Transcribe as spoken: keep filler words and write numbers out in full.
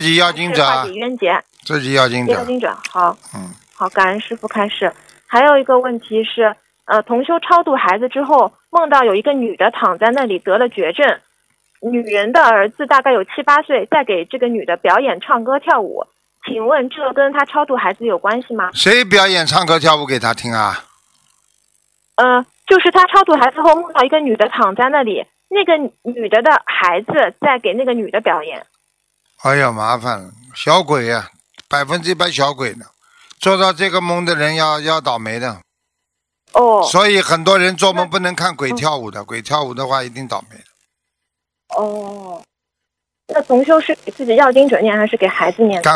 己要经者， 化解冤结， 自己要经者， 要经者。好， 嗯， 好，感恩师父开示。还有一个问题是，呃，同修超度孩子之后，梦到有一个女的躺在那里得了绝症，女人的儿子大概有七八岁，在给这个女的表演唱歌跳舞。请问这跟他超度孩子有关系吗？ 谁表演唱歌跳舞给他听啊？ 呃，就是他超度孩子后梦到一个女的躺在那里，那个女的的孩子在给那个女的表演。 哎呀，麻烦了，小鬼呀、啊，百分之一百小鬼呢。做到这个梦的人要要倒霉的。 哦。 所以很多人做梦不能看鬼跳舞的，鬼跳舞的话一定倒霉的。 哦。那同修是给自己要经者念还是给孩子念？ 赶